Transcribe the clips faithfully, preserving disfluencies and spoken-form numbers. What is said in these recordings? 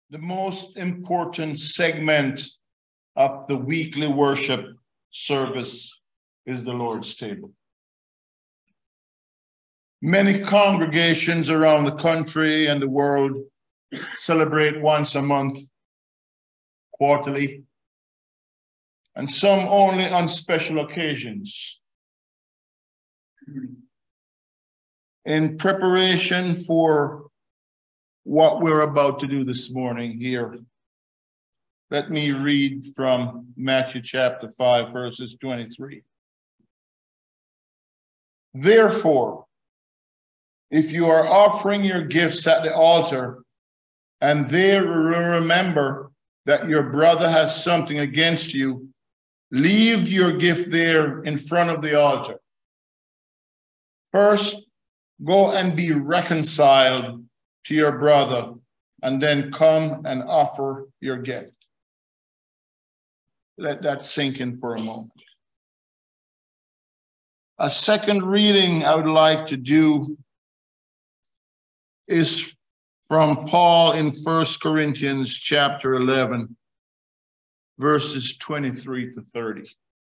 the most important segment of the weekly worship service is the Lord's table. Many congregations around the country and the world celebrate once a month, quarterly, and some only on special occasions. In preparation for what we're about to do this morning here, let me read from Matthew chapter five, verses twenty-three. Therefore, if you are offering your gifts at the altar, and there remember that your brother has something against you, leave your gift there in front of the altar. First, go and be reconciled to your brother, and then come and offer your gift. Let that sink in for a moment. A second reading I would like to do is from Paul in First Corinthians chapter eleven, verses twenty-three to thirty.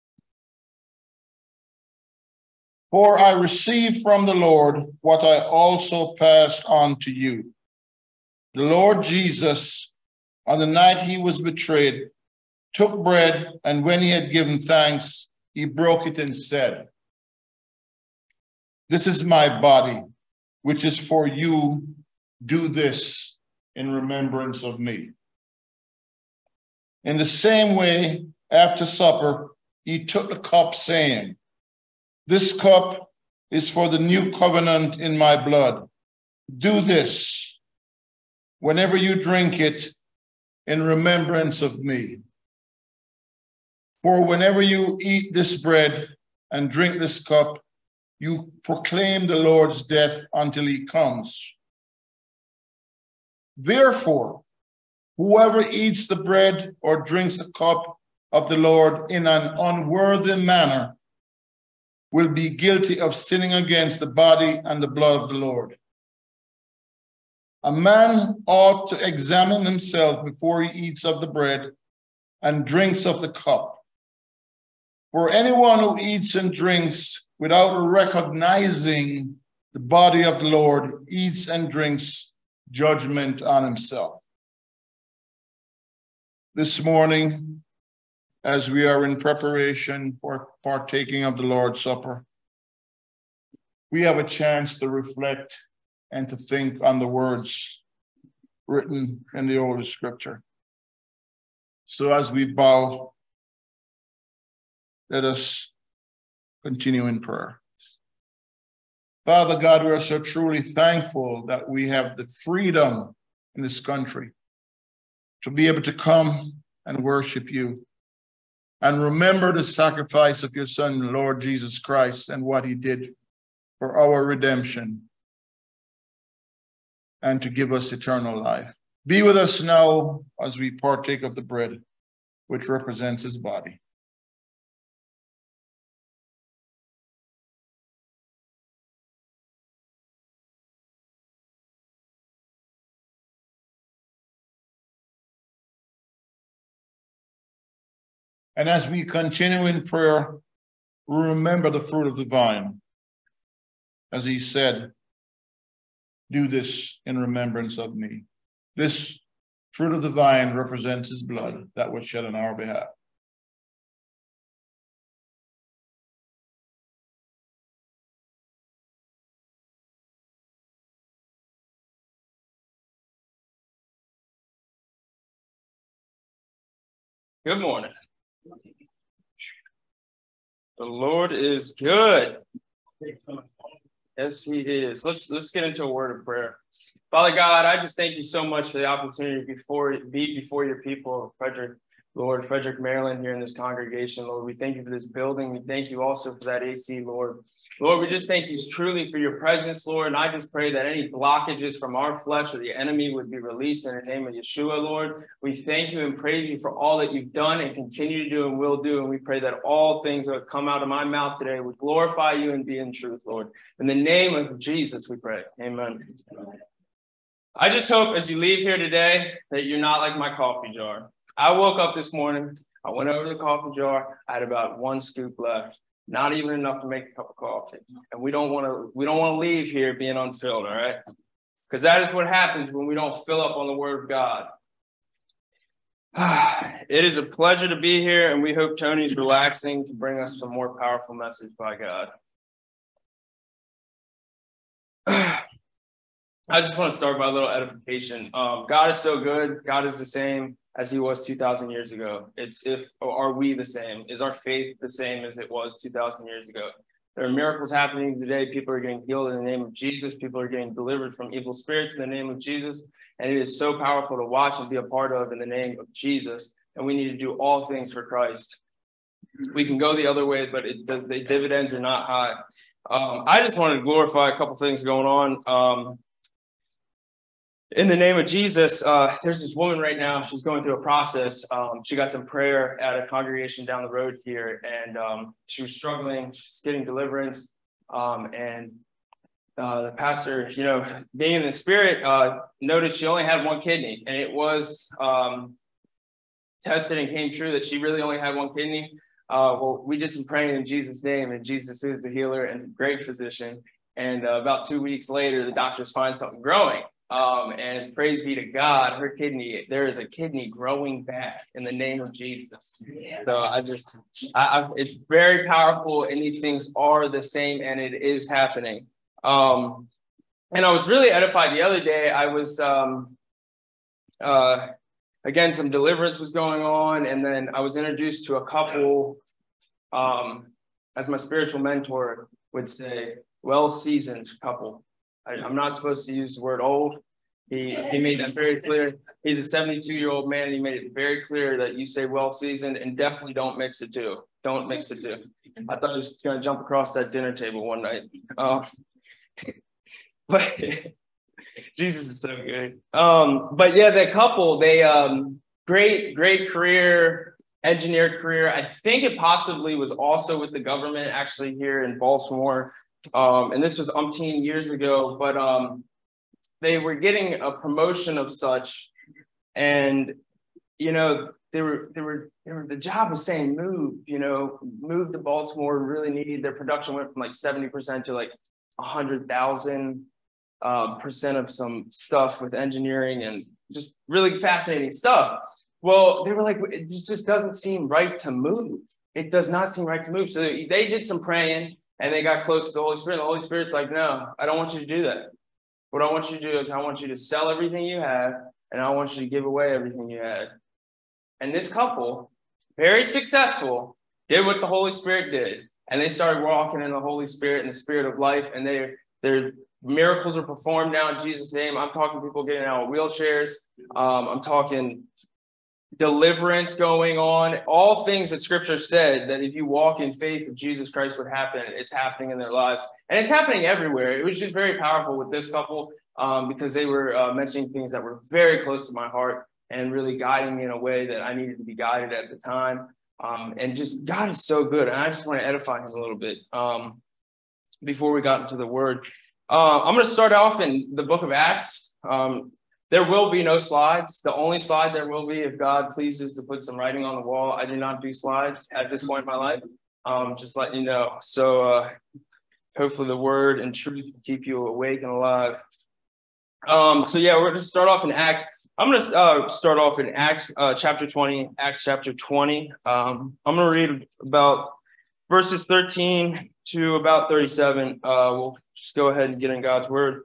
For I received from the Lord what I also passed on to you. The Lord Jesus, on the night he was betrayed, took bread, and when he had given thanks, he broke it and said, "This is my body, which is for you. Do this in remembrance of me." In the same way, after supper, he took the cup, saying, "This cup is for the new covenant in my blood. Do this whenever you drink it in remembrance of me. For whenever you eat this bread and drink this cup, you proclaim the Lord's death until he comes. Therefore, whoever eats the bread or drinks the cup of the Lord in an unworthy manner will be guilty of sinning against the body and the blood of the Lord. A man ought to examine himself before he eats of the bread and drinks of the cup. For anyone who eats and drinks without recognizing the body of the Lord eats and drinks judgment on himself." This morning, as we are in preparation for partaking of the Lord's Supper, we have a chance to reflect and to think on the words written in the Holy Scripture. So as we bow, let us continue in prayer. Father God, we are so truly thankful that we have the freedom in this country to be able to come and worship you and remember the sacrifice of your Son, Lord Jesus Christ, and what he did for our redemption and to give us eternal life. Be with us now as we partake of the bread, which represents his body. And as we continue in prayer, we remember the fruit of the vine. As he said, "Do this in remembrance of me." This fruit of the vine represents his blood that was shed on our behalf. Good morning. The Lord is good. Yes, he is. Let's let's get into a word of prayer. Father God, I just thank you so much for the opportunity before be before your people, Frederick, Lord, Frederick, Maryland, here in this congregation, Lord. We thank you for this building. We thank you also for that A C, Lord. Lord, we just thank you truly for your presence, Lord. And I just pray that any blockages from our flesh or the enemy would be released in the name of Yeshua, Lord. We thank you and praise you for all that you've done and continue to do and will do. And we pray that all things that have come out of my mouth today would glorify you and be in truth, Lord. In the name of Jesus, we pray. Amen. I just hope as you leave here today that you're not like my coffee jar. I woke up this morning, I went over to the coffee jar, I had about one scoop left, not even enough to make a cup of coffee. And we don't want to we don't want to leave here being unfilled, all right? Because that is what happens when we don't fill up on the word of God. It is a pleasure to be here, and we hope Tony's relaxing to bring us some more powerful message by God. I just want to start by a little edification. Um, God is so good. God is the same as he was two thousand years ago. It's if, or are we the same? Is our faith the same as it was two thousand years ago? There are miracles happening today. People are getting healed in the name of Jesus. People are getting delivered from evil spirits in the name of Jesus. And it is so powerful to watch and be a part of in the name of Jesus. And we need to do all things for Christ. We can go the other way, but it does, the dividends are not high. Um, I just wanted to glorify a couple things going on. Um, In the name of Jesus, uh, there's this woman right now. She's going through a process. Um, she got some prayer at a congregation down the road here, and um, she was struggling. She's getting deliverance. Um, and uh, the pastor, you know, being in the spirit, uh, noticed she only had one kidney, and it was um, tested and came true that she really only had one kidney. Uh, well, we did some praying in Jesus' name, and Jesus is the healer and great physician. And uh, about two weeks later, the doctors find something growing. Um, and praise be to God, her kidney, there is a kidney growing back in the name of Jesus. So I just, I, I, it's very powerful, and these things are the same, and it is happening. Um, and I was really edified the other day. I was, um, uh, again, some deliverance was going on, and then I was introduced to a couple, um, as my spiritual mentor would say, well-seasoned couple. I, I'm not supposed to use the word old. He he made that very clear. He's a seventy-two-year-old man. And he made it very clear that you say well-seasoned, and definitely don't mix the two. Don't mix the two. I thought I was going to jump across that dinner table one night. Uh, but Jesus is so good. Um, but yeah, the couple, they um, great, great career, engineer career. I think it possibly was also with the government actually here in Baltimore. Um, and this was umpteen years ago, but um, they were getting a promotion of such, and you know they were they were they were the job was saying move, you know, move to Baltimore. Really needed their production went from like seventy percent to like a hundred thousand uh, percent of some stuff with engineering and just really fascinating stuff. Well, they were like, it just doesn't seem right to move. It does not seem right to move. So they, they did some praying. And they got close to the Holy Spirit. The Holy Spirit's like, no, I don't want you to do that. What I want you to do is I want you to sell everything you have, and I want you to give away everything you had. And this couple, very successful, did what the Holy Spirit did. And they started walking in the Holy Spirit and the Spirit of life. And they, their miracles are performed now in Jesus' name. I'm talking people getting out of wheelchairs. Um, I'm talking deliverance going on, all things that scripture said that if you walk in faith of Jesus Christ would happen, it's happening in their lives. And it's happening everywhere. It was just very powerful with this couple um, because they were uh, mentioning things that were very close to my heart and really guiding me in a way that I needed to be guided at the time. Um, and just God is so good. And I just want to edify him a little bit um, before we got into the word. Uh, I'm going to start off in the book of Acts. Um, There will be no slides. The only slide there will be if God pleases to put some writing on the wall. I do not do slides at this point in my life. Um, just letting you know. So uh, hopefully the word and truth will keep you awake and alive. Um, so yeah, we're going to start off in Acts. I'm going to uh, start off in Acts uh, chapter twenty, Acts chapter twenty. Um, I'm going to read about verses thirteen to about thirty-seven. Uh, we'll just go ahead and get in God's word.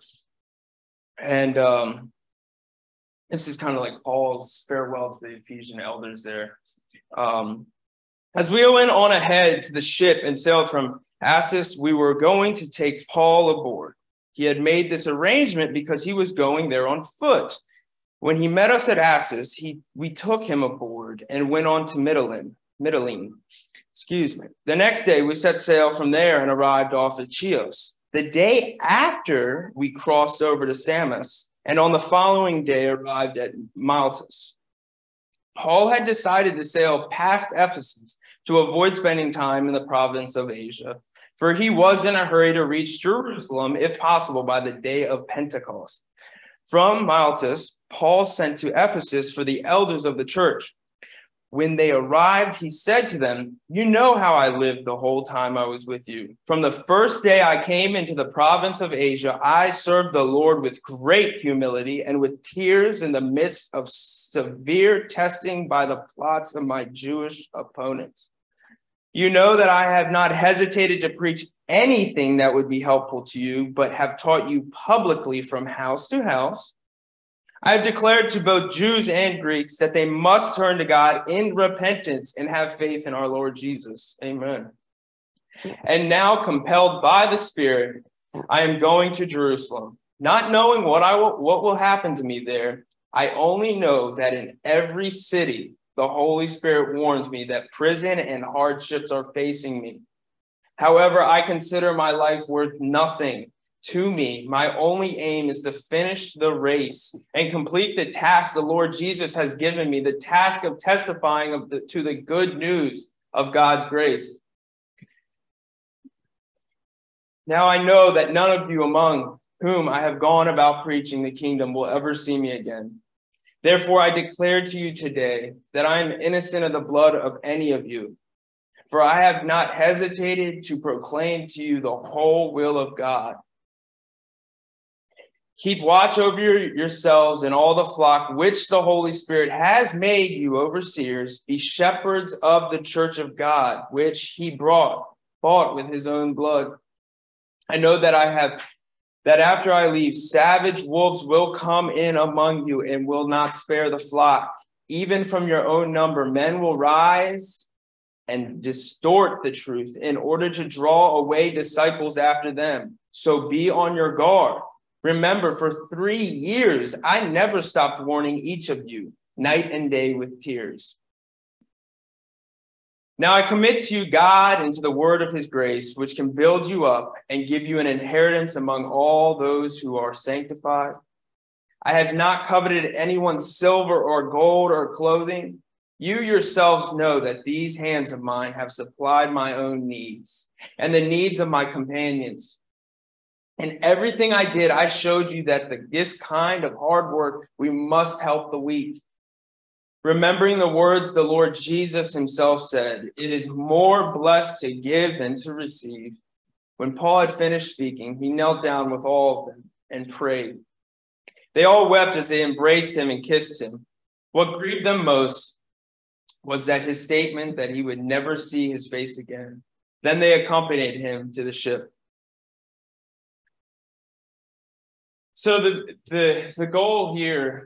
And um, this is kind of like Paul's farewell to the Ephesian elders there. Um, As we went on ahead to the ship and sailed from Assos, we were going to take Paul aboard. He had made this arrangement because he was going there on foot. When he met us at Assos, he, we took him aboard and went on to Mytilene. Mytilene. Excuse me. The next day, we set sail from there and arrived off at Chios. The day after, we crossed over to Samos, and on the following day arrived at Miletus. Paul had decided to sail past Ephesus to avoid spending time in the province of Asia, for he was in a hurry to reach Jerusalem, if possible, by the day of Pentecost. From Miletus, Paul sent to Ephesus for the elders of the church. When they arrived, he said to them, "You know how I lived the whole time I was with you. From the first day I came into the province of Asia, I served the Lord with great humility and with tears in the midst of severe testing by the plots of my Jewish opponents. You know that I have not hesitated to preach anything that would be helpful to you, but have taught you publicly from house to house. I have declared to both Jews and Greeks that they must turn to God in repentance and have faith in our Lord Jesus." Amen. "And now, compelled by the Spirit, I am going to Jerusalem, not knowing what I will, what will happen to me there. I only know that in every city, the Holy Spirit warns me that prison and hardships are facing me. However, I consider my life worth nothing. To me, my only aim is to finish the race and complete the task the Lord Jesus has given me, the task of testifying of the, to the good news of God's grace. Now I know that none of you among whom I have gone about preaching the kingdom will ever see me again. Therefore, I declare to you today that I am innocent of the blood of any of you, for I have not hesitated to proclaim to you the whole will of God. Keep watch over your, yourselves and all the flock which the Holy Spirit has made you overseers. Be shepherds of the church of God, which he brought, bought with his own blood. I know that I have, that after I leave, savage wolves will come in among you and will not spare the flock. Even from your own number, men will rise and distort the truth in order to draw away disciples after them. So be on your guard. Remember, for three years, I never stopped warning each of you, night and day with tears. Now I commit to you God and to the word of his grace, which can build you up and give you an inheritance among all those who are sanctified. I have not coveted anyone's silver or gold or clothing. You yourselves know that these hands of mine have supplied my own needs and the needs of my companions. In everything I did, I showed you that the, this kind of hard work, we must help the weak. Remembering the words the Lord Jesus himself said, "It is more blessed to give than to receive." When Paul had finished speaking, he knelt down with all of them and prayed. They all wept as they embraced him and kissed him. What grieved them most was that his statement that he would never see his face again. Then they accompanied him to the ship. So the, the, the goal here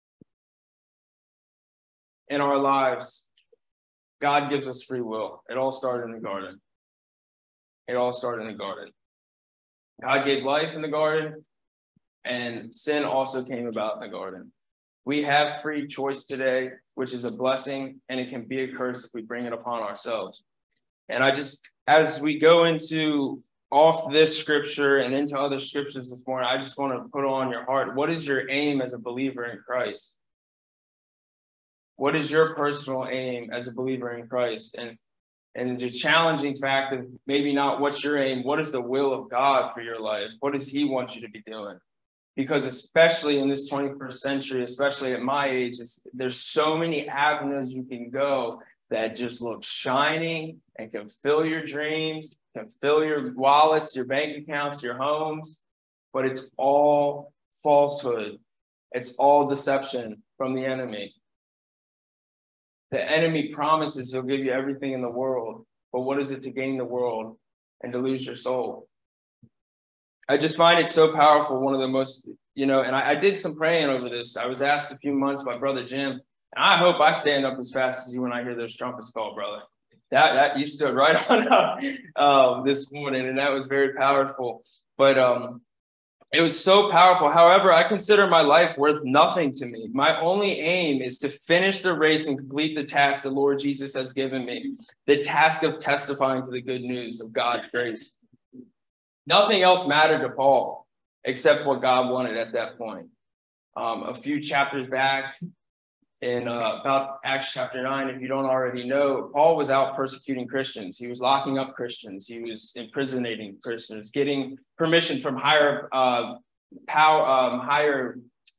in our lives, God gives us free will. It all started in the garden. It all started in the garden. God gave life in the garden, and sin also came about in the garden. We have free choice today, which is a blessing, and it can be a curse if we bring it upon ourselves. And I just, as we go into off this scripture and into other scriptures this morning, I just want to put on your heart, what is your aim as a believer in Christ? What is your personal aim as a believer in Christ? And and the challenging fact of maybe not what's your aim, what is the will of God for your life? What does he want you to be doing? Because especially in this twenty-first century, especially at my age, it's, there's so many avenues you can go that just look shining and can fill your dreams, can fill your wallets, your bank accounts, your homes, but it's all falsehood. It's all deception from the enemy. The enemy promises he'll give you everything in the world, but what is it to gain the world and to lose your soul? I just find it so powerful. One of the most, you know, and I, I did some praying over this. I was asked a few months by Brother Jim, and I hope I stand up as fast as you when I hear those trumpets call, brother. That, that you stood right on up um, this morning, and that was very powerful. But um, it was so powerful. However, I consider my life worth nothing to me. My only aim is to finish the race and complete the task the Lord Jesus has given me, the task of testifying to the good news of God's grace. Nothing else mattered to Paul except what God wanted at that point. Um, a few chapters back in uh, about Acts chapter nine, if you don't already know, Paul was out persecuting Christians. He was locking up Christians. He was imprisoning Christians, getting permission from higher uh, power, um, higher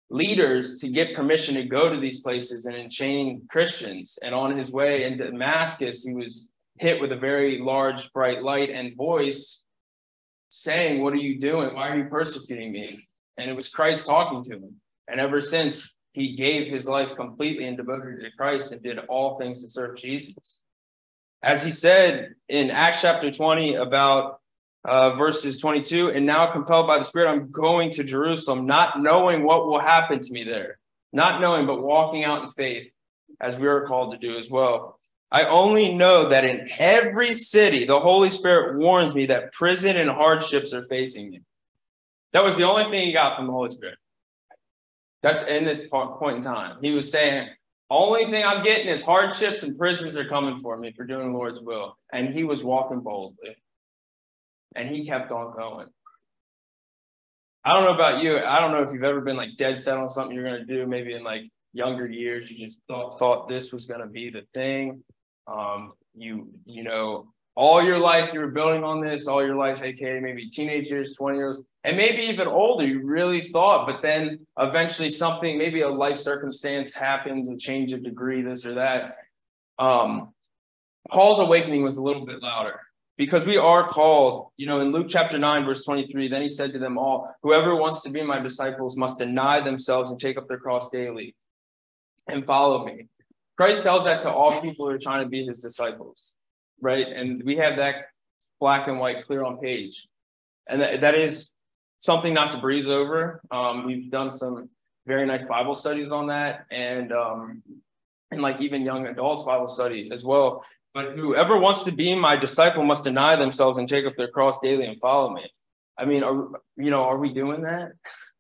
leaders to get permission to go to these places and enchain Christians. And on his way into Damascus, he was hit with a very large, bright light and voice saying, "What are you doing? Why are you persecuting me?" And it was Christ talking to him. And ever since, he gave his life completely and devoted to Christ and did all things to serve Jesus. As he said in Acts chapter twenty about uh, verses twenty-two, "And now compelled by the Spirit, I'm going to Jerusalem, not knowing what will happen to me there." Not knowing, but walking out in faith, as we are called to do as well. "I only know that in every city, the Holy Spirit warns me that prison and hardships are facing me." That was the only thing he got from the Holy Spirit. That's in this point in time. He was saying, only thing I'm getting is hardships and prisons are coming for me for doing the Lord's will. And he was walking boldly. And he kept on going. I don't know about you. I don't know if you've ever been like dead set on something you're going to do. Maybe in like younger years, you just thought, thought this was going to be the thing. Um, you, you know, all your life you were building on this, all your life, aka maybe teenage years, twenty years, and maybe even older, you really thought, but then eventually something, maybe a life circumstance happens, a change of degree, this or that. Um, Paul's awakening was a little bit louder because we are called, you know, in Luke chapter nine, verse twenty-three, then he said to them all, "Whoever wants to be my disciples must deny themselves and take up their cross daily and follow me." Christ tells that to all people who are trying to be his disciples, right? And we have that black and white clear on page. And that, that is something not to breeze over. Um, we've done some very nice Bible studies on that, and um, and like even young adults Bible study as well. But whoever wants to be my disciple must deny themselves and take up their cross daily and follow me. I mean, are, you know, are we doing that?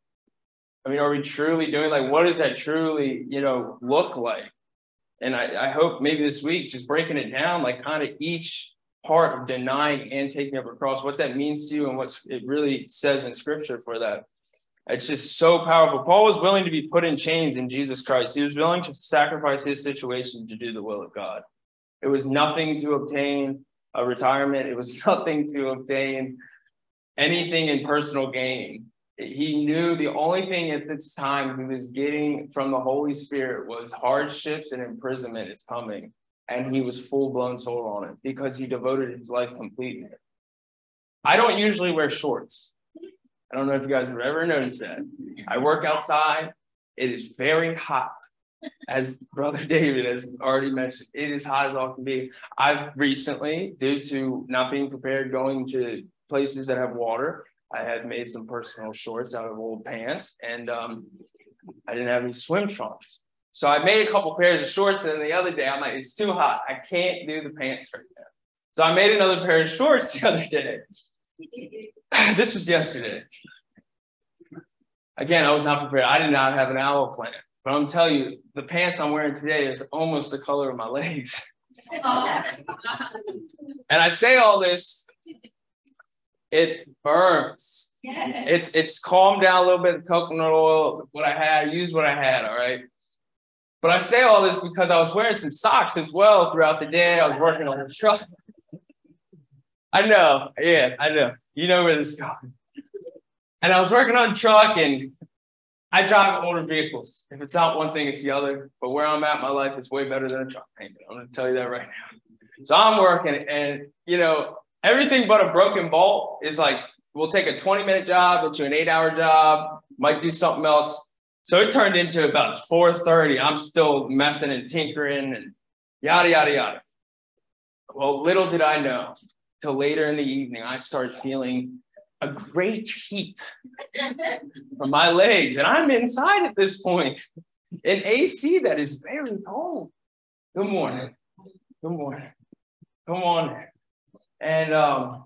I mean, are we truly doing, like, what does that truly, you know, look like? And I, I hope maybe this week, just breaking it down, like kind of each part of denying and taking up a cross, what that means to you and what it really says in scripture for that. It's just so powerful. Paul was willing to be put in chains in Jesus Christ. He was willing to sacrifice his situation to do the will of God. It was nothing to obtain a retirement. It was nothing to obtain anything in personal gain. He knew the only thing at this time he was getting from the Holy Spirit was hardships and imprisonment is coming. And he was full-blown sold on it because he devoted his life completely. I don't usually wear shorts. I don't know if you guys have ever noticed that. I work outside. It is very hot. As Brother David has already mentioned, it is hot as all can be. I've recently, due to not being prepared going to places that have water, I had made some personal shorts out of old pants, and um, I didn't have any swim trunks. So I made a couple pairs of shorts, and then the other day, I'm like, it's too hot. I can't do the pants right now. So I made another pair of shorts the other day. This was yesterday. Again, I was not prepared. I did not have an owl plan. But I'm telling you, the pants I'm wearing today is almost the color of my legs. And I say all this, it burns. It's it's calmed down a little bit, the coconut oil, what I had, use what I had, all right? But I say all this because I was wearing some socks as well throughout the day. I was working on the truck. I know, yeah, I know. You know where this is going. And I was working on the truck, and I drive older vehicles. If it's not one thing, it's the other. But where I'm at in my life is way better than a truck payment. I'm going to tell you that right now. So I'm working, and, you know, everything but a broken bolt is like, we'll take a twenty minute job into an eight hour job, might do something else. So it turned into about four thirty. I'm still messing and tinkering and yada, yada, yada. Well, little did I know, till later in the evening, I started feeling a great heat from my legs. And I'm inside at this point in A C that is very cold. Good morning. Good morning. Come on. And um,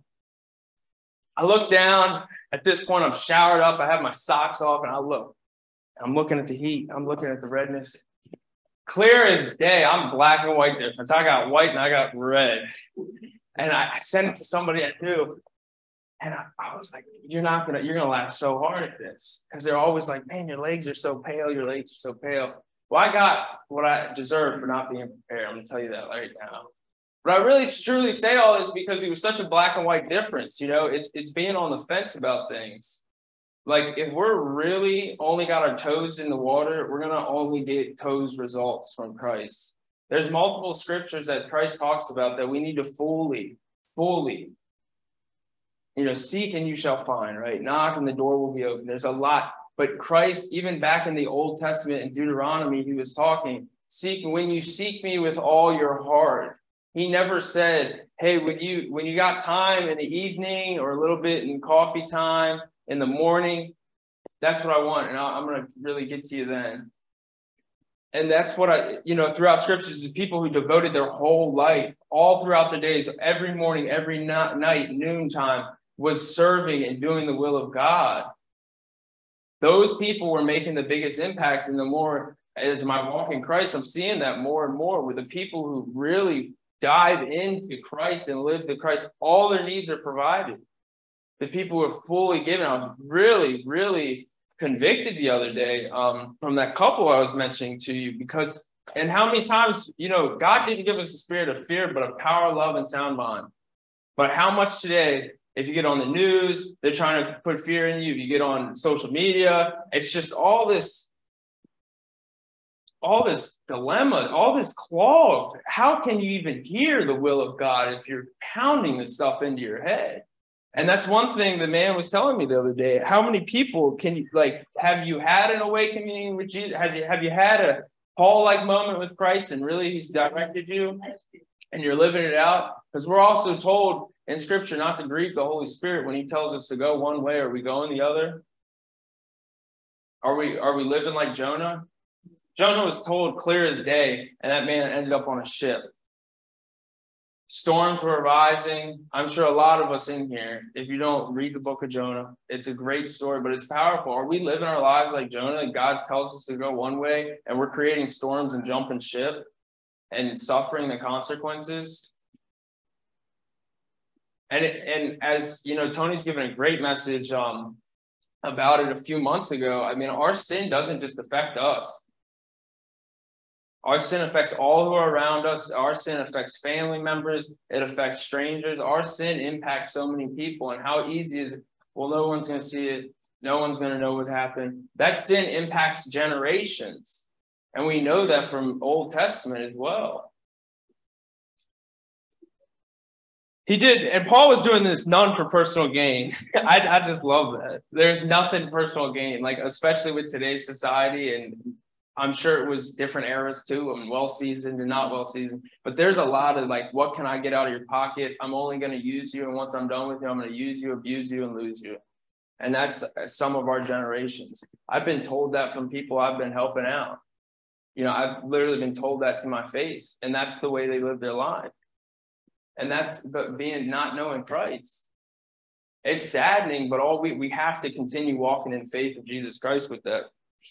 I look down. At this point, I'm showered up. I have my socks off, and I look. I'm looking at the heat. I'm looking at the redness. Clear as day, I'm black and white difference. I got white and I got red. And I, I sent it to somebody I knew. And I, I was like, you're not going to, you're going to laugh so hard at this. Because they're always like, man, your legs are so pale. Your legs are so pale. Well, I got what I deserved for not being prepared. I'm going to tell you that right now. But I really truly say all this because it was such a black and white difference. You know, it's it's being on the fence about things. Like, if we're really only got our toes in the water, we're going to only get toes results from Christ. There's multiple scriptures that Christ talks about that we need to fully, fully, you know, seek and you shall find, right? Knock and the door will be open. There's a lot. But Christ, even back in the Old Testament in Deuteronomy, he was talking, seek when you seek me with all your heart. He never said, hey, when you when you got time in the evening or a little bit in coffee time, in the morning, that's what I want. And I'm going to really get to you then. And that's what I, you know, throughout scriptures, the people who devoted their whole life, all throughout the days, every morning, every night, noontime, was serving and doing the will of God. Those people were making the biggest impacts. And the more, as my walk in Christ, I'm seeing that more and more with the people who really dive into Christ and live to Christ. All their needs are provided. The people who are fully given. I was really, really convicted the other day um, from that couple I was mentioning to you, because, and how many times, you know, God didn't give us a spirit of fear, but of power, love, and sound mind. But how much today, if you get on the news, they're trying to put fear in you. If you get on social media, it's just all this, all this dilemma, all this clogged. How can you even hear the will of God if you're pounding this stuff into your head? And that's one thing the man was telling me the other day. How many people can you, like, have you had an awakening with Jesus? Has you, have you had a Paul-like moment with Christ and really he's directed you and you're living it out? Because we're also told in scripture not to grieve the Holy Spirit when he tells us to go one way. Are we going the other? Are we, are we living like Jonah? Jonah was told clear as day, and that man ended up on a ship. Storms were rising. I'm sure a lot of us in here, if you don't read the book of Jonah, it's a great story, but it's powerful. Are we living our lives like Jonah? God tells us to go one way, and we're creating storms and jumping ship and suffering the consequences? And, it, and as, you know, Tony's given a great message um, about it a few months ago. I mean, our sin doesn't just affect us. Our sin affects all who are around us. Our sin affects family members. It affects strangers. Our sin impacts so many people. And how easy is it? Well, no one's going to see it. No one's going to know what happened. That sin impacts generations. And we know that from Old Testament as well. He did, and Paul was doing this none for personal gain. I, I just love that. There's nothing personal gain, like especially with today's society, and I'm sure it was different eras too, and well-seasoned and not well-seasoned. But there's a lot of like, what can I get out of your pocket? I'm only going to use you, and once I'm done with you, I'm going to use you, abuse you, and lose you. And that's some of our generations. I've been told that from people I've been helping out. You know, I've literally been told that to my face, and that's the way they live their life. And that's but being not knowing Christ. It's saddening, but all we, we have to continue walking in faith of Jesus Christ with that.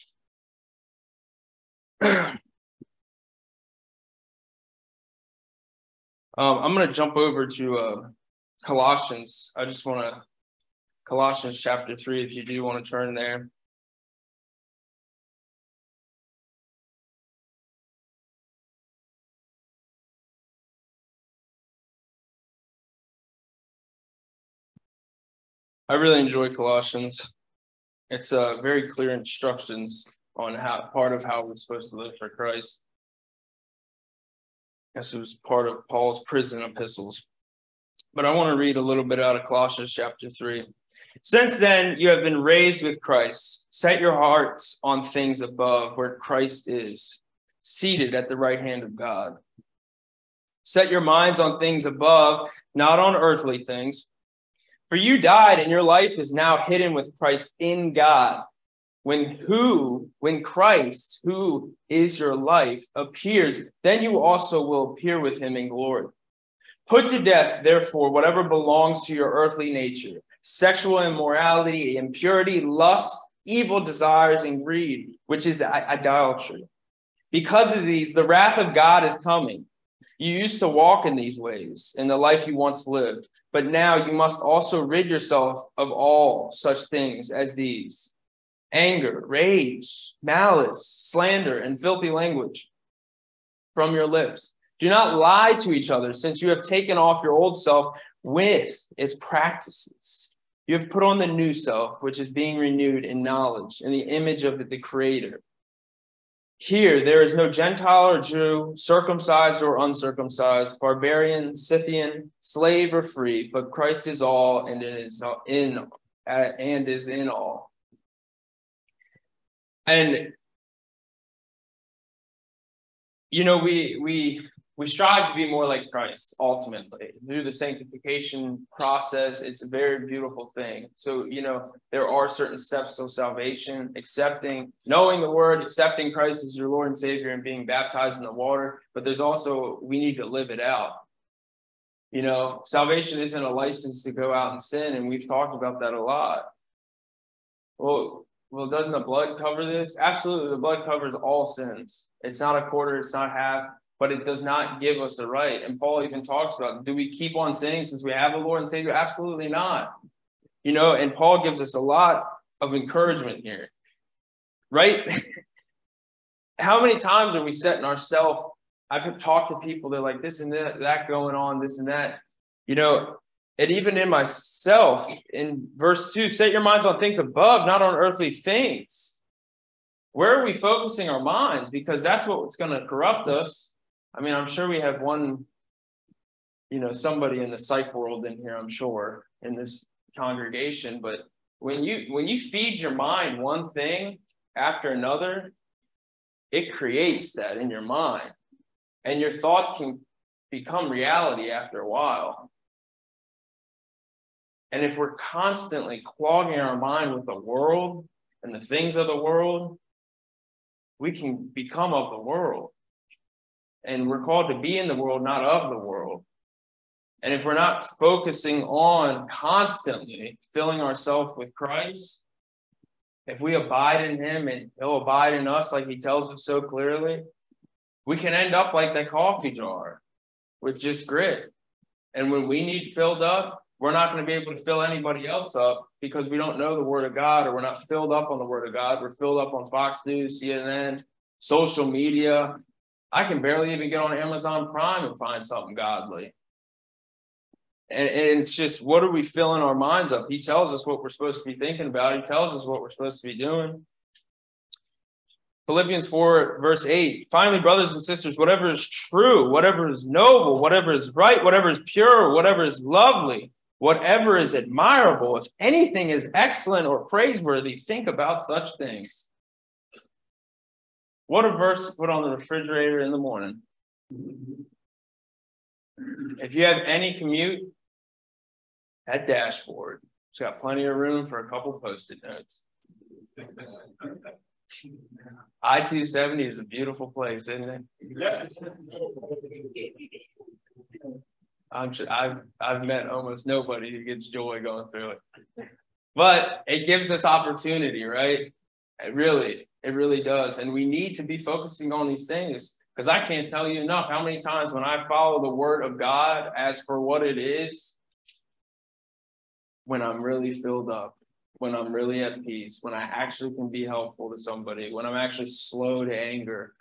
um, I'm going to jump over to uh, Colossians. I just want to, Colossians chapter three, if you do want to turn there. I really enjoy Colossians. It's uh, very clear instructions on how part of how we're supposed to live for Christ. This was part of Paul's prison epistles. But I want to read a little bit out of Colossians chapter three. Since then, you have been raised with Christ. Set your hearts on things above, where Christ is, seated at the right hand of God. Set your minds on things above, not on earthly things. For you died, and your life is now hidden with Christ in God. When who, when Christ, who is your life, appears, then you also will appear with him in glory. Put to death, therefore, whatever belongs to your earthly nature: sexual immorality, impurity, lust, evil desires, and greed, which is idolatry. Because of these, the wrath of God is coming. You used to walk in these ways in the life you once lived, but now you must also rid yourself of all such things as these: anger, rage, malice, slander, and filthy language from your lips. Do not lie to each other, since you have taken off your old self with its practices, You have put on the new self, which is being renewed in knowledge, in the image of the Creator. Here, there is no Gentile or Jew, circumcised or uncircumcised, barbarian, Scythian, slave or free, but Christ is all and is in and is in all. And you know, we we we strive to be more like Christ ultimately through the sanctification process. It's a very beautiful thing. So, you know, there are certain steps to salvation: accepting, knowing the word, accepting Christ as your Lord and Savior, and being baptized in the water. But there's also, we need to live it out. You know, salvation isn't a license to go out and sin, and we've talked about that a lot. Well, well, doesn't the blood cover this? Absolutely, the blood covers all sins. It's not a quarter, it's not half, but it does not give us a right. And Paul even talks about, do we keep on sinning since we have a Lord and Savior? Absolutely not. You know, and Paul gives us a lot of encouragement here, right? How many times are we setting ourselves? I've talked to people, they're like, this and that, that going on, this and that, you know, and even in myself, in verse two, set your minds on things above, not on earthly things. Where are we focusing our minds? Because that's what's going to corrupt us. I mean, I'm sure we have one, you know, somebody in the psych world in here, I'm sure, in this congregation. But when you when you feed your mind one thing after another, it creates that in your mind. And your thoughts can become reality after a while. And if we're constantly clogging our mind with the world and the things of the world, we can become of the world. And we're called to be in the world, not of the world. And if we're not focusing on constantly filling ourselves with Christ, if we abide in him and he'll abide in us like he tells us so clearly, we can end up like that coffee jar with just grit. And when we need filled up, we're not going to be able to fill anybody else up because we don't know the word of God, or we're not filled up on the word of God. We're filled up on Fox News, C N N, social media. I can barely even get on Amazon Prime and find something godly. And, and it's just, what are we filling our minds up? He tells us what we're supposed to be thinking about. He tells us what we're supposed to be doing. Philippians four, verse eight, finally, brothers and sisters, whatever is true, whatever is noble, whatever is right, whatever is pure, whatever is lovely, whatever is admirable, if anything is excellent or praiseworthy, think about such things. What a verse to put on the refrigerator in the morning. If you have any commute, that dashboard, it's got plenty of room for a couple Post-it notes. I two seventy is a beautiful place, isn't it? Yeah. I'm sure I've I've met almost nobody who gets joy going through it, but it gives us opportunity, right? It really, it really does, and we need to be focusing on these things, because I can't tell you enough how many times when I follow the word of God as for what it is, when I'm really filled up, when I'm really at peace, when I actually can be helpful to somebody, when I'm actually slow to anger,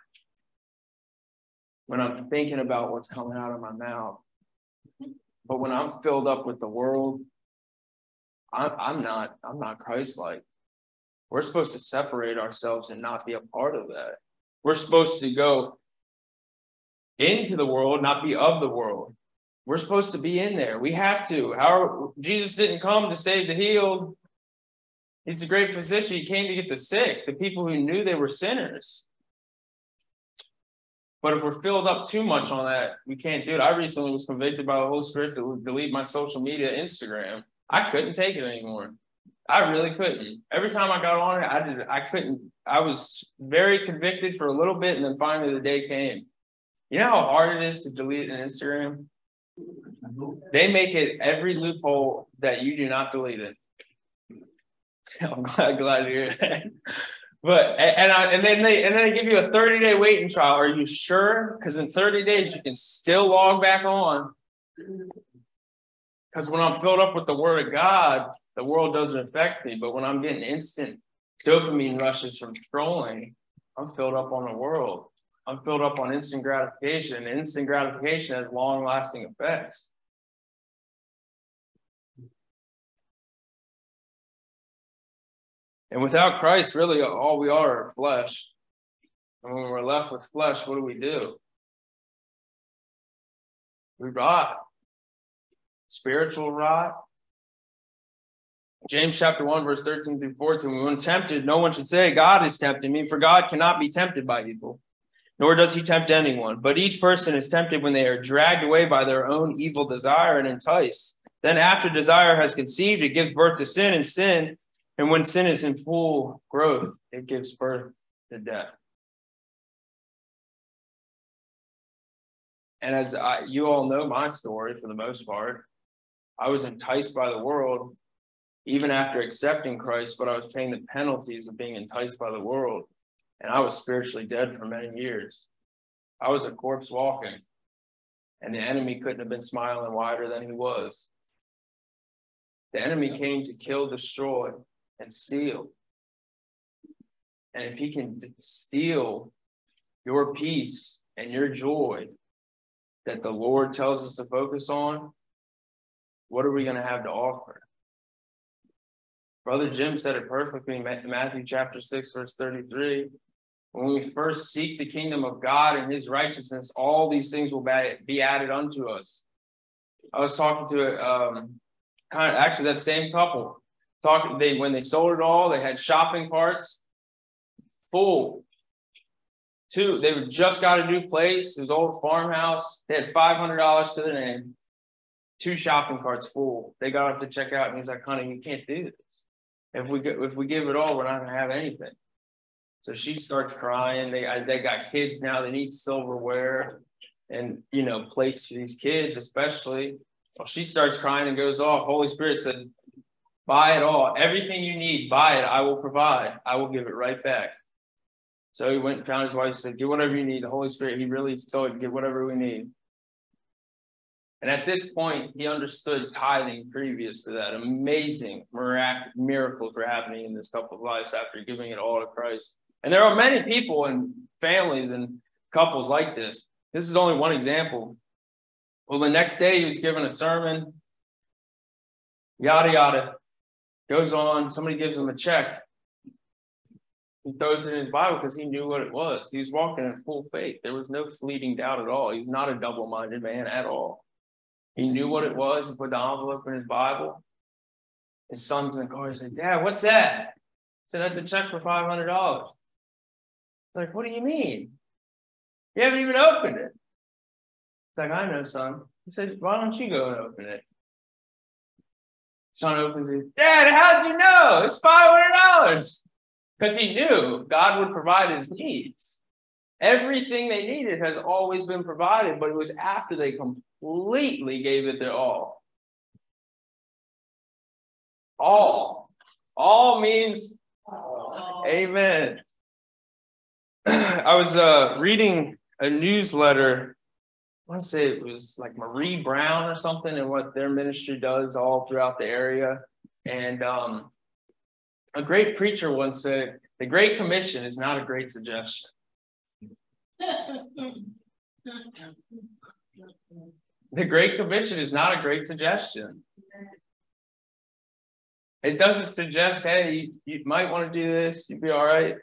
when I'm thinking about what's coming out of my mouth. But when I'm filled up with the world, I'm, I'm not, I'm not Christ-like. We're supposed to separate ourselves and not be a part of that. We're supposed to go into the world, not be of the world. We're supposed to be in there. We have to. How, Jesus didn't come to save the healed. He's a great physician. He came to get the sick, the people who knew they were sinners. But if we're filled up too much on that, we can't do it. I recently was convicted by the Holy Spirit to delete my social media, Instagram. I couldn't take it anymore. I really couldn't. Every time I got on it, I did. I couldn't. I was very convicted for a little bit, and then finally the day came. You know how hard it is to delete an Instagram? They make it every loophole that you do not delete it. I'm glad, glad to hear that. But and I, and then they and then they give you a thirty day waiting trial. Are you sure? Because in thirty days you can still log back on. Because when I'm filled up with the word of God, the world doesn't affect me. But when I'm getting instant dopamine rushes from scrolling, I'm filled up on the world. I'm filled up on instant gratification. And instant gratification has long lasting effects. And without Christ, really all we are are flesh. And when we're left with flesh, what do we do? We rot. Spiritual rot. James chapter one, verse thirteen through fourteen. When tempted, no one should say, God is tempting me, for God cannot be tempted by evil, nor does he tempt anyone. But each person is tempted when they are dragged away by their own evil desire and enticed. Then after desire has conceived, it gives birth to sin, and sin, and when sin is in full growth, it gives birth to death. And as I, you all know my story for the most part, I was enticed by the world even after accepting Christ, but I was paying the penalties of being enticed by the world. And I was spiritually dead for many years. I was a corpse walking, and the enemy couldn't have been smiling wider than he was. The enemy came to kill, destroy, and steal. And if he can steal your peace and your joy that the Lord tells us to focus on, what are we going to have to offer? Brother Jim said it perfectly in Matthew chapter six, verse thirty-three. When we first seek the kingdom of God and his righteousness, all these things will be added unto us. I was talking to um, kind of actually that same couple. Talking, they when they sold it all, they had shopping carts full. Two, they just got a new place. It was an old farmhouse. They had five hundred dollars to their name. Two shopping carts full. They got up to check out, and he's like, honey, you can't do this. If we if we give it all, we're not going to have anything. So she starts crying. They they got kids now. They need silverware and, you know, plates for these kids, especially. Well, she starts crying and goes, oh, Holy Spirit says, buy it all. Everything you need, buy it. I will provide. I will give it right back. So he went and found his wife, said, get whatever you need. The Holy Spirit, he really told him, get whatever we need. And at this point, he understood tithing previous to that. Amazing mirac- miracles were happening in this couple's lives after giving it all to Christ. And there are many people and families and couples like this. This is only one example. Well, the next day he was given a sermon, yada, yada. Goes on, somebody gives him a check. He throws it in his Bible because he knew what it was. He was walking in full faith. There was no fleeting doubt at all. He was not a double-minded man at all. He knew what it was. He put the envelope in his Bible. His son's in the car. He said, Dad, what's that? He said, that's a check for five hundred dollars. It's like, what do you mean? You haven't even opened it. It's like, I know, son. He said, why don't you go and open it? Son opens it. Dad, how did you know? It's five hundred dollars. Because he knew God would provide his needs. Everything they needed has always been provided, but it was after they completely gave it their all. All. All means all. Amen. I was uh, reading a newsletter. I want to say it was like Marie Brown or something, and what their ministry does all throughout the area. And um, a great preacher once said, the Great Commission is not a great suggestion. The Great Commission is not a great suggestion. It doesn't suggest, hey, you, you might want to do this, you'd be all right.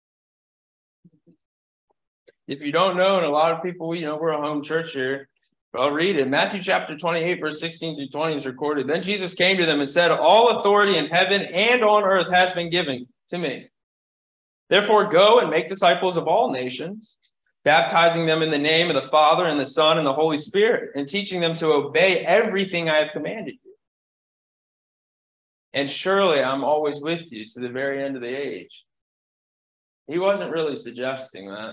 If you don't know, and a lot of people, you know, we're a home church here, but I'll read it. Matthew chapter twenty-eight, verse sixteen through twenty is recorded. Then Jesus came to them and said, all authority in heaven and on earth has been given to me. Therefore, go and make disciples of all nations, baptizing them in the name of the Father and the Son and the Holy Spirit, and teaching them to obey everything I have commanded you. And surely I'm always with you to the very end of the age. He wasn't really suggesting that.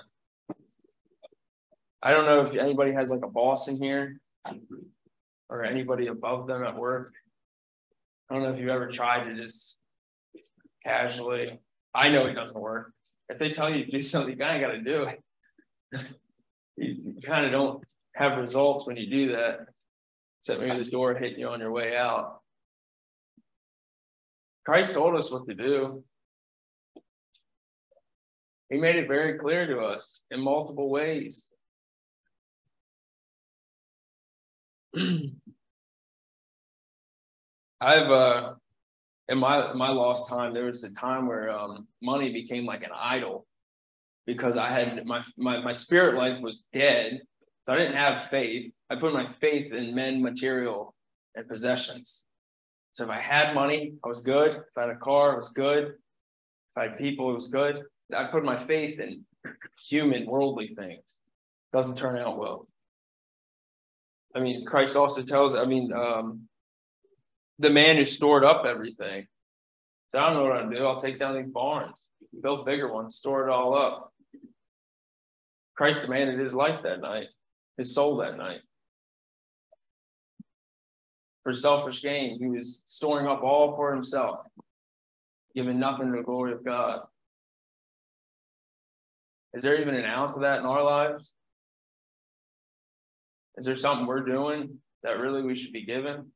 I don't know if anybody has like a boss in here or anybody above them at work. I don't know if you've ever tried to just casually. I know it doesn't work. If they tell you to do something, you kind of got to do it. You, you kind of don't have results when you do that, except maybe the door hit you on your way out. Christ told us what to do. He made it very clear to us in multiple ways. I've uh, in my my lost time, there was a time where um, money became like an idol because I had my, my my spirit life was dead, so I didn't have faith. I put my faith in men, material, and possessions. So if I had money, I was good. If I had a car, it was good. If I had people, it was good. I put my faith in human, worldly things. Doesn't turn out well. I mean, Christ also tells, I mean, um, the man who stored up everything. So I don't know what I'll do. I'll take down these barns, build bigger ones, store it all up. Christ demanded his life that night, his soul that night. For selfish gain, he was storing up all for himself, giving nothing to the glory of God. Is there even an ounce of that in our lives? Is there something we're doing that really we should be given?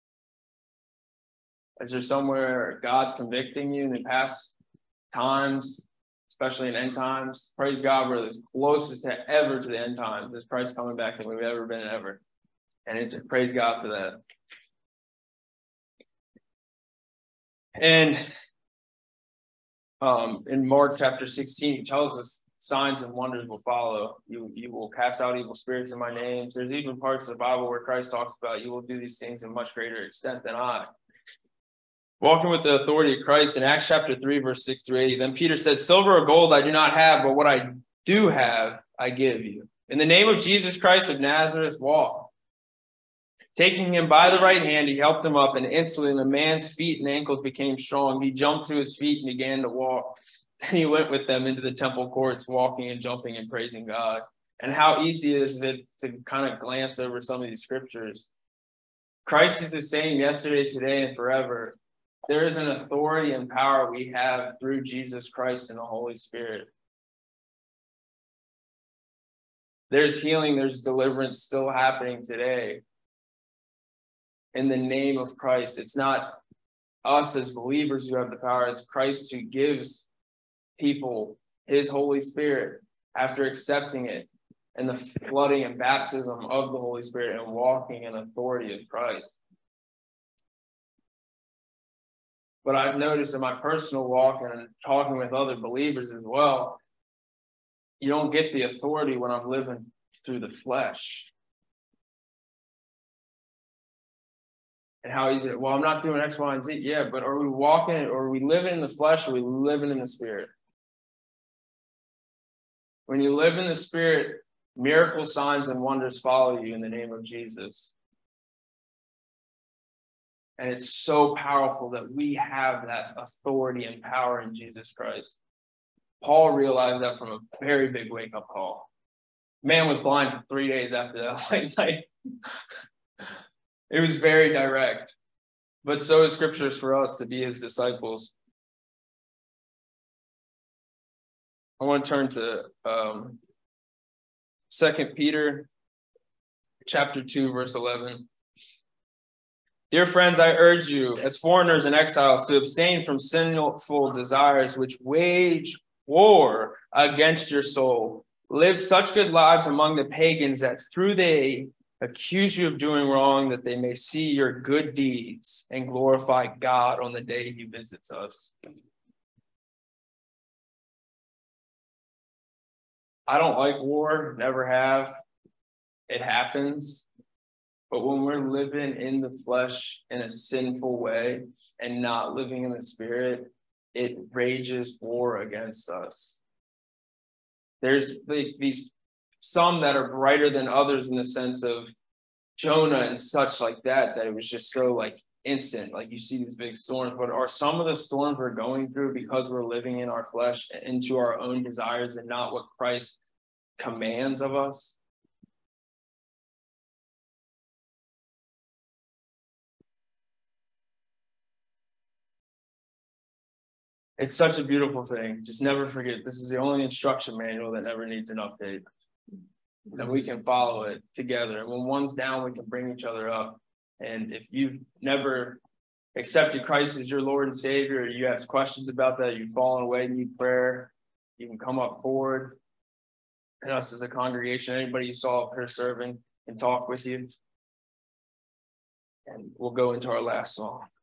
Is there somewhere God's convicting you in the past times, especially in end times? Praise God, we're the closest to ever to the end times. This Christ coming back than we've ever been ever. And it's praise God for that. And um, in Mark chapter sixteen, he tells us signs and wonders will follow. You, you will cast out evil spirits in my name. There's even parts of the Bible where Christ talks about you will do these things in much greater extent than I. Walking with the authority of Christ in Acts chapter three, verse six through eight. Then Peter said, silver or gold I do not have, but what I do have, I give you. In the name of Jesus Christ of Nazareth, walk. Taking him by the right hand, he helped him up, and instantly the man's feet and ankles became strong. He jumped to his feet and began to walk. And he went with them into the temple courts, walking and jumping and praising God. And how easy is it to kind of glance over some of these scriptures. Christ is the same yesterday, today, and forever. There is an authority and power we have through Jesus Christ and the Holy Spirit. There's healing, there's deliverance still happening today. In the name of Christ. It's not us as believers who have the power, it's Christ who gives people his Holy Spirit after accepting it and the flooding and baptism of the Holy Spirit and walking in authority of Christ. But I've noticed in my personal walk and talking with other believers as well, you don't get the authority when I'm living through the flesh. And how easy, well, I'm not doing X, Y, and Z. Yeah, but are we walking, or are we living in the flesh, or are we living in the Spirit? When you live in the Spirit, miracle signs and wonders follow you in the name of Jesus. And it's so powerful that we have that authority and power in Jesus Christ. Paul realized that from a very big wake-up call. Man was blind for three days after that night. It was very direct. But so is scriptures for us to be his disciples. I want to turn to um, Second Peter chapter two, verse eleven. Dear friends, I urge you, as foreigners and exiles, to abstain from sinful desires which wage war against your soul. Live such good lives among the pagans that through they accuse you of doing wrong, that they may see your good deeds and glorify God on the day he visits us. I don't like war, never have. It happens. But when we're living in the flesh in a sinful way and not living in the Spirit, it rages war against us. There's like these some that are brighter than others in the sense of Jonah and such like that, that it was just so like instant. Like you see these big storms, but are some of the storms we're going through because we're living in our flesh into our own desires and not what Christ commands of us? It's such a beautiful thing. Just never forget, this is the only instruction manual that never needs an update. And we can follow it together. And when one's down, we can bring each other up. And if you've never accepted Christ as your Lord and Savior, or you have questions about that, you've fallen away, need prayer, you can come up forward. And us as a congregation, anybody you saw up here serving, can talk with you. And we'll go into our last song.